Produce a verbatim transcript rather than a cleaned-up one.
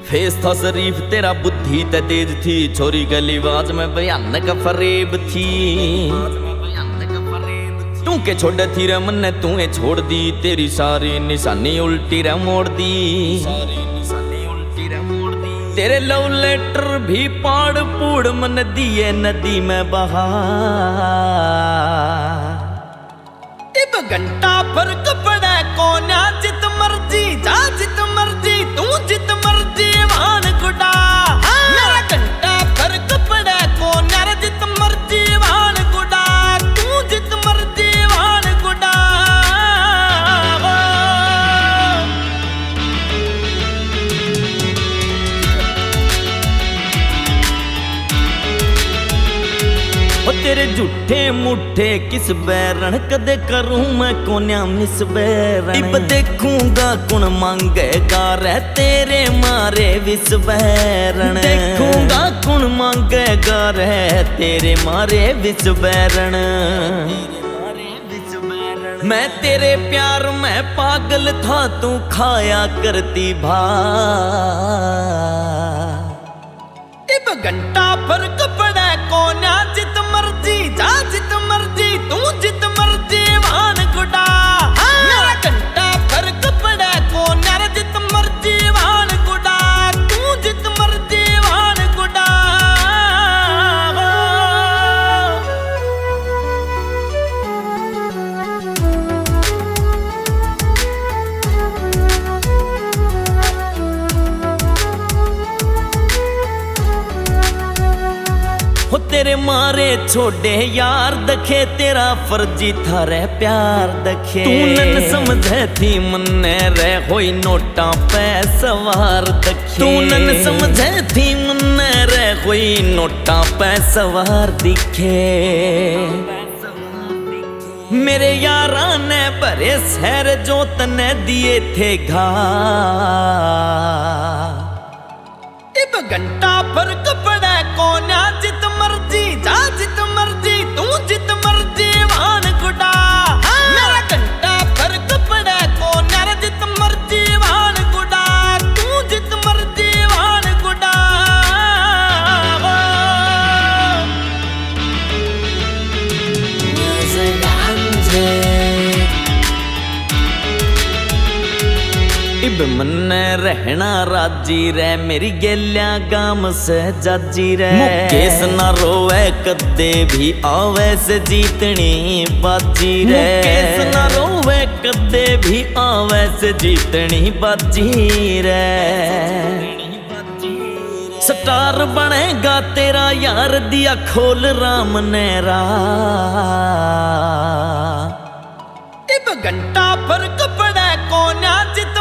Face था शरीफ तेरा बुद्धि ते तेज थी, छोरी के लिबास में भयानक फरेब थी। तू के छोड़ थी रे मन्ने तू छोड़ दी, तेरी सारी निशानी उल्टी रे मोड़ दी। तेरे लव लेटर भी पाड़ पूड़ मन दिए नदी में बहा। इब घंटा फर्क पड़े कोन्या, जित मर्जी जा जित मर्जी तू जित मर्जी वान गुडा। मेरा घंटा फर्क पड़े कोन्या, जित मर्जी वान गुडा तू जित मर्जी वान गुडा। तेरे झूठे मुठे किस बैरण कदे करूं मैं कोन्या मिस बैरण। इब देखूंगा कौन मांगेगा रे तेरे मारे विस बैरण। देखूंगा कौन मांगेगा रे तेरे मारे विस बैरण। मैं तेरे प्यार में पागल था तू खाया करती भा। इब घंटा फर्क पड़े कोन्या, जित मर्जी जा जित मर्जी तू जित मर्जी वान गुडा। मेरा घंटा फर्क पड़े कोन्या, जित मर्जी वान गुडा तू जित मर्जी वान गुडा। हो तेरे मारे छोड़े यार दखे, तेरा फर्जी था रे प्यार दखे। तू नन समझे थी मन्ने रे होई नोटा पे सवार दखे। तू नन समझे थी मन्ने रे होई नोटा पे सवार दिखे। मेरे यारा ने भरे शहर जो तने दिए थे घा। इब घंटा फर्क पड़े कोन्या, जित मर्जी जा जित मर्जी तू जित मर्जी वान गुडा। मेरा घंटा फर्क पड़े कोन्या, जित मर्जी वान गुडा तू जित मर्जी वान गुडा। इब मन्ने रहना राजी रे मेरी गेल्या गाम से जाजी रे। मुकेश ना रोवे कदे भी आवे से जीतनी बाजी रे। मुकेश ना रोवे कदे भी आवे से जीतनी बाजी रे। स्टार बनेगा तेरा यार दिया खोल राम ने रा। इब घंटा फर्क पड़े कोन्या, जित